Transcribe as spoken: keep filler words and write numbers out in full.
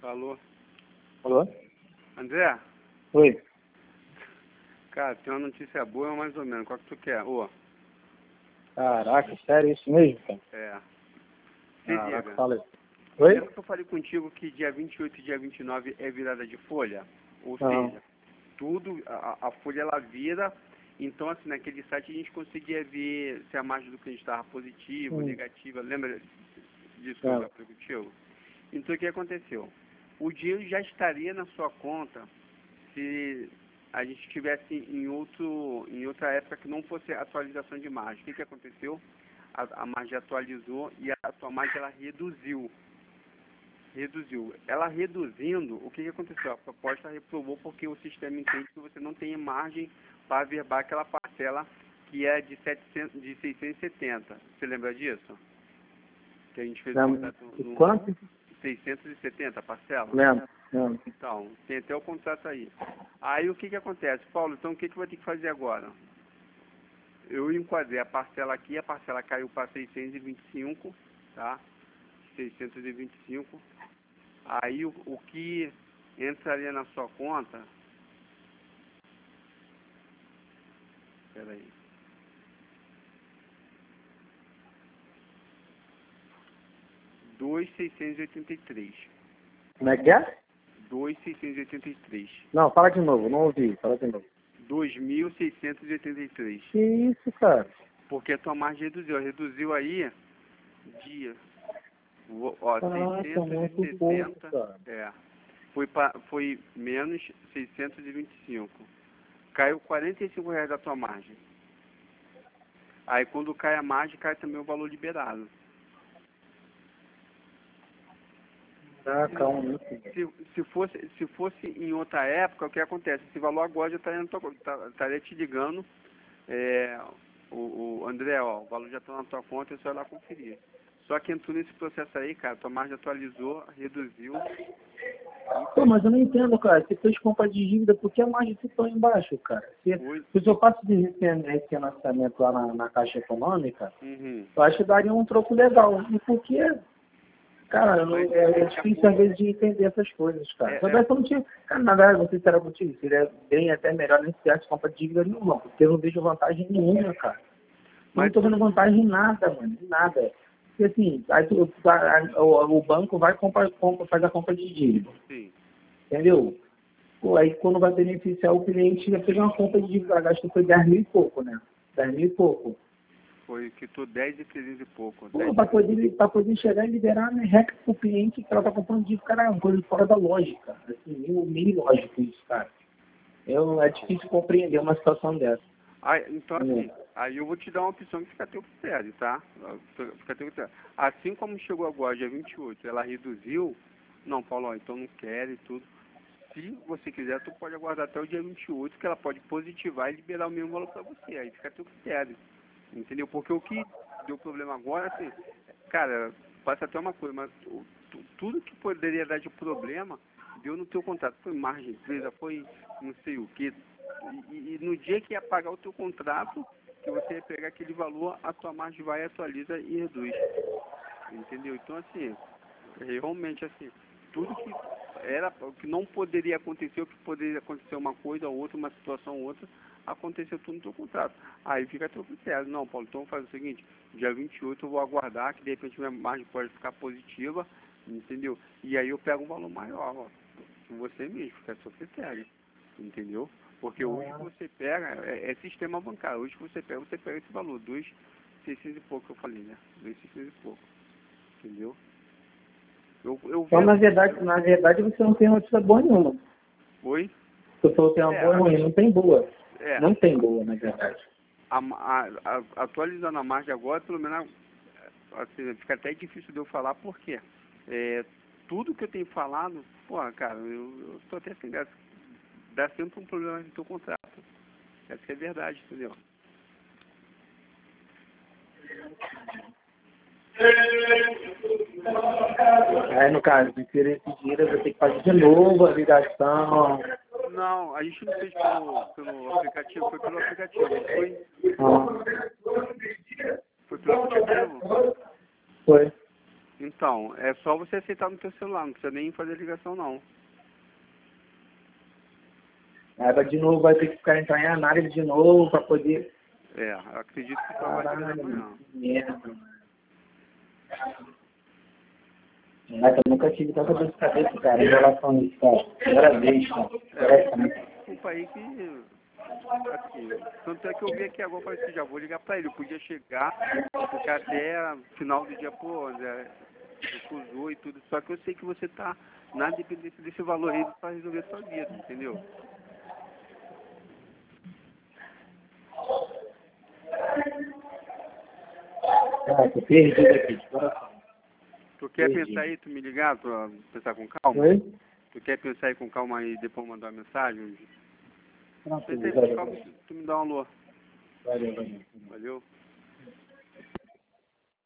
Alô? Alô? André? Oi. Cara, tem uma notícia boa, mais ou menos. Qual que tu quer? Ô. Caraca, sério isso mesmo, cara? É. Se Caraca, liga. fala aí. Oi? Lembra que eu falei contigo que dia vinte e oito e dia vinte e nove é virada de folha? Ou Não. seja, tudo, a, a folha ela vira, então assim, naquele site a gente conseguia ver se a margem do cliente estava positiva, Hum. negativa. Lembra disso que É. eu já falei contigo? Então o que aconteceu? O dinheiro já estaria na sua conta se a gente estivesse em, outro, em outra época que não fosse atualização de margem. O que, que aconteceu? A, a margem atualizou e a sua margem ela reduziu. Reduziu. Ela reduzindo, o que, que aconteceu? A proposta reprovou porque o sistema entende que você não tem margem para averbar aquela parcela que é de, setecentos, de seiscentos e setenta. Você lembra disso? Que a gente fez o contrato no Quanto? seiscentos e setenta a parcela? Lembro, lembro. Então, tem até o contrato aí. Aí o que que acontece? Paulo, então o que que vai ter que fazer agora? Eu enquadrei a parcela aqui, a parcela caiu para seiscentos e vinte e cinco, tá? seiscentos e vinte e cinco. Aí o, o que entraria na sua conta... Espera aí. dois mil seiscentos e oitenta e três. Como é que é? dois mil seiscentos e oitenta e três. Não, fala de novo, não ouvi, fala de novo. dois mil seiscentos e oitenta e três. Que isso, cara? Porque a tua margem reduziu. Reduziu aí dia. Ó, Caraca, muito pouco, seiscentos e setenta. cara. É. Foi, pra, foi menos seiscentos e vinte e cinco. Caiu quarenta e cinco reais da tua margem. Aí quando cai a margem, cai também o valor liberado. Caraca, um Se, se, fosse, se fosse em outra época, o que acontece? Esse valor agora já estaria, tá, estaria te ligando. É, o, o André, ó, o valor já está na tua conta, é só ir lá conferir. Só que entrou nesse processo aí, cara, tua margem atualizou, reduziu. Pô, mas eu não entendo, cara. Você fez compra de dívida, por que a margem ficou embaixo, cara? Se, se eu faço de esse financiamento lá na, na Caixa Econômica, Uhum. eu acho que daria um troco legal. E por que? Cara, eu não- é, é difícil às vezes de entender essas coisas, cara. É, Se eu é, tivesse, eu não tinha. Cara, na verdade, vou ser sincero contigo, seria bem até melhor nem se tivesse compra de dívida nenhuma, porque eu não vejo vantagem nenhuma, cara. Não mas tô tu, vendo vantagem em nada, mano, em nada. Porque assim, aí tu, a- a- o, o banco vai comprar, compra, faz a compra de dívida, sim. entendeu? Pô, aí quando vai beneficiar o cliente, vai pegar uma compra de dívida, gasto foi dez mil e pouco, né? dez mil e pouco. Foi que tu dez e trezentos e pouco. Pô, para poder, pra poder chegar e liberar né, rec pro cliente que ela tá comprando dívida, cara, é uma coisa fora da lógica. Assim, meio, meio lógico isso, cara. Eu, é difícil compreender uma situação dessa. Ah, então assim, É. aí eu vou te dar uma opção que fica a teu critério, tá? Fica a teu critério. Assim como chegou agora, dia vinte e oito, ela reduziu, não, Paulo, ó, então não quero e tudo. Se você quiser, tu pode aguardar até o dia vinte e oito, que ela pode positivar e liberar o mesmo valor para você. Aí fica a teu critério. Entendeu? Porque o que deu problema agora, assim, cara, passa até uma coisa, mas tu- tu- tudo que poderia dar de problema deu no teu contrato. Foi margem de empresa, foi não sei o quê. E, e no dia que ia pagar o teu contrato, que você ia pegar aquele valor, a tua margem vai, atualiza e reduz. Entendeu? Então, assim, realmente, assim, tudo que era, que não poderia acontecer, o que poderia acontecer uma coisa ou outra, uma situação ou outra, aconteceu tudo no teu contrato. Aí fica a teu critério. Não, Paulo, então faz o seguinte, dia vinte e oito eu vou aguardar, que de repente minha margem pode ficar positiva, entendeu? E aí eu pego um valor maior, ó, com você mesmo, fica a seu critério, entendeu? Porque hoje que você pega, é, é sistema bancário, hoje que você pega, você pega esse valor, dois, seiscentos e pouco que eu falei, né? Dois, seiscentos e pouco, entendeu? Eu, eu Então, vi... na verdade, na verdade, você não tem notícia boa nenhuma. Oi? Você falou que tem uma É, boa e ruim, não tem boa. É, Não tem boa, na verdade. a, a, a, atualizando a margem agora, pelo menos, assim, fica até difícil de eu falar, porque é, tudo que eu tenho falado, pô, cara, eu, eu tô até sem graça. Dá sempre um problema no teu contrato. Essa que é a verdade, entendeu? Aí, no caso, de querer esse dinheiro, eu vou ter que fazer de novo a ligação. Não, a gente não fez pelo, pelo aplicativo, foi pelo aplicativo, não foi? Ah, Foi pelo aplicativo? foi. Então, Então, é só você aceitar no teu celular, não precisa nem fazer ligação não. Aí de novo vai ter que ficar entrar em análise de novo para poder... É, eu acredito que só vai ser amanhã. Que merda, mano. Mas eu nunca tive tanta dor de cabeça, cara, em relação a isso, cara. Primeira vez, cara. É, desculpa aí que... Assim, tanto é que eu vi aqui agora, falei assim, já vou ligar pra ele. Eu podia chegar, porque até final do dia, pô, André, recusou e tudo. Só que eu sei que você tá na dependência desse valor aí pra resolver a sua vida, entendeu? Ah, tô perdido aqui, de coração. Tu quer Perdido. pensar aí, tu me ligar, tu pensar com calma? Oi? Tu quer pensar aí com calma aí e depois mandar uma mensagem? Tranquilo, Pensa aí com valeu, calma, valeu. tu me dá um alô. Valeu, valeu. Valeu?